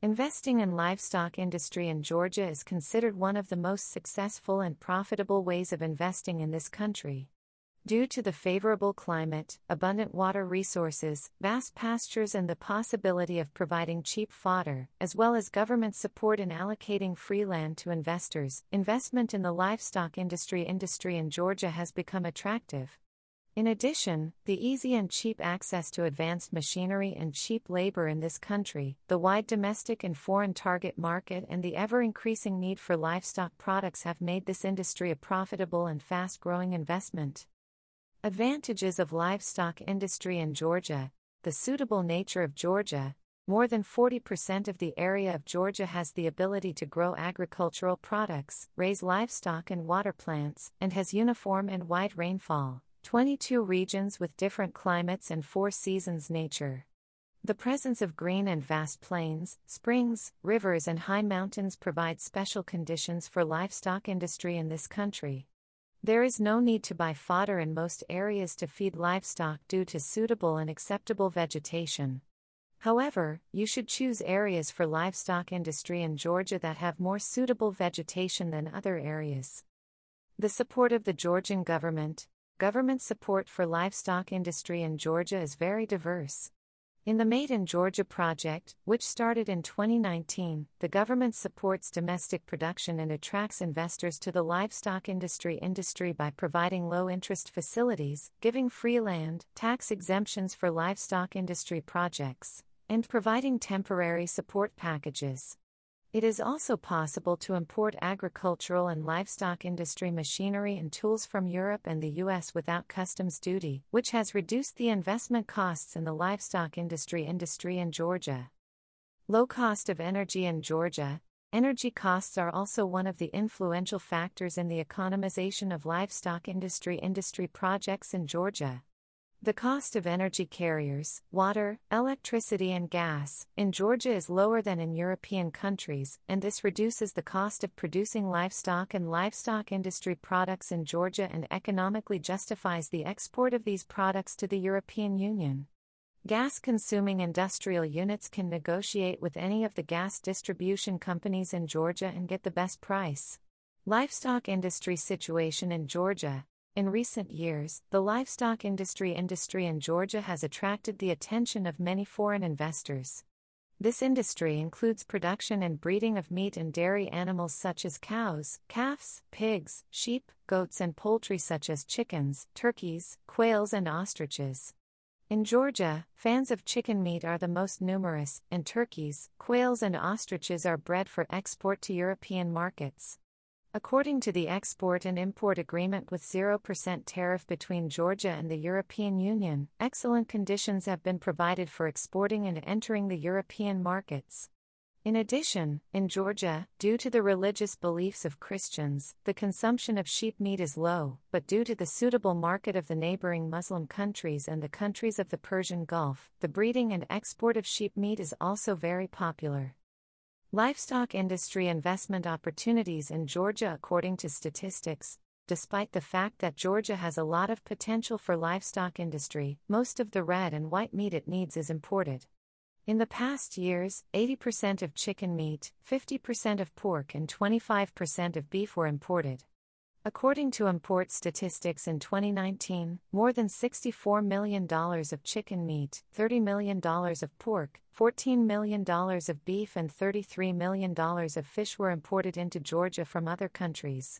Investing in livestock industry in Georgia is considered one of the most successful and profitable ways of investing in this country. Due to the favorable climate, abundant water resources, vast pastures and the possibility of providing cheap fodder, as well as government support in allocating free land to investors, investment in the livestock industry in Georgia has become attractive. In addition, the easy and cheap access to advanced machinery and cheap labor in this country, the wide domestic and foreign target market and the ever-increasing need for livestock products have made this industry a profitable and fast-growing investment. Advantages of livestock industry in Georgia. The suitable nature of Georgia. More than 40% of the area of Georgia has the ability to grow agricultural products, raise livestock and water plants, and has uniform and wide rainfall. 22 regions with different climates and 4 seasons nature. The presence of green and vast plains, springs, rivers and high mountains provide special conditions for livestock industry in this country. There is no need to buy fodder in most areas to feed livestock due to suitable and acceptable vegetation. However, you should choose areas for livestock industry in Georgia that have more suitable vegetation than other areas. The support of the Georgian government. Government support for livestock industry in Georgia is very diverse. In the Made in Georgia project, which started in 2019, the government supports domestic production and attracts investors to the livestock industry by providing low-interest facilities, giving free land, tax exemptions for livestock industry projects, and providing temporary support packages. It is also possible to import agricultural and livestock industry machinery and tools from Europe and the U.S. without customs duty, which has reduced the investment costs in the livestock industry in Georgia. Low cost of energy in Georgia. Energy costs are also one of the influential factors in the economization of livestock industry projects in Georgia. The cost of energy carriers, water, electricity and gas, in Georgia is lower than in European countries, and this reduces the cost of producing livestock and livestock industry products in Georgia and economically justifies the export of these products to the European Union. Gas-consuming industrial units can negotiate with any of the gas distribution companies in Georgia and get the best price. Livestock industry situation in Georgia. In recent years, the livestock industry in Georgia has attracted the attention of many foreign investors. This industry includes production and breeding of meat and dairy animals such as cows, calves, pigs, sheep, goats and poultry such as chickens, turkeys, quails and ostriches. In Georgia, fans of chicken meat are the most numerous, and turkeys, quails and ostriches are bred for export to European markets. According to the Export and Import Agreement with 0% tariff between Georgia and the European Union, excellent conditions have been provided for exporting and entering the European markets. In addition, in Georgia, due to the religious beliefs of Christians, the consumption of sheep meat is low, but due to the suitable market of the neighboring Muslim countries and the countries of the Persian Gulf, the breeding and export of sheep meat is also very popular. Livestock industry investment opportunities in Georgia. According to statistics, despite the fact that Georgia has a lot of potential for livestock industry, most of the red and white meat it needs is imported. In the past years, 80% of chicken meat, 50% of pork and 25% of beef were imported. According to import statistics in 2019, more than $64 million of chicken meat, $30 million of pork, $14 million of beef and $33 million of fish were imported into Georgia from other countries.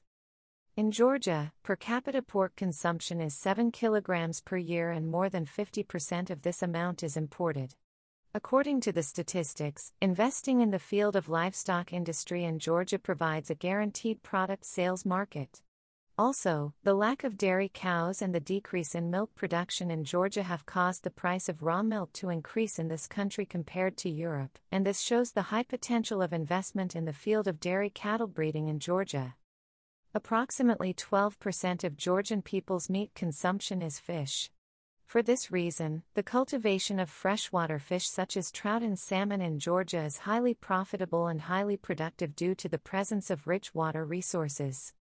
In Georgia, per capita pork consumption is 7 kilograms per year and more than 50% of this amount is imported. According to the statistics, investing in the field of livestock industry in Georgia provides a guaranteed product sales market. Also, the lack of dairy cows and the decrease in milk production in Georgia have caused the price of raw milk to increase in this country compared to Europe, and this shows the high potential of investment in the field of dairy cattle breeding in Georgia. Approximately 12% of Georgian people's meat consumption is fish. For this reason, the cultivation of freshwater fish such as trout and salmon in Georgia is highly profitable and highly productive due to the presence of rich water resources.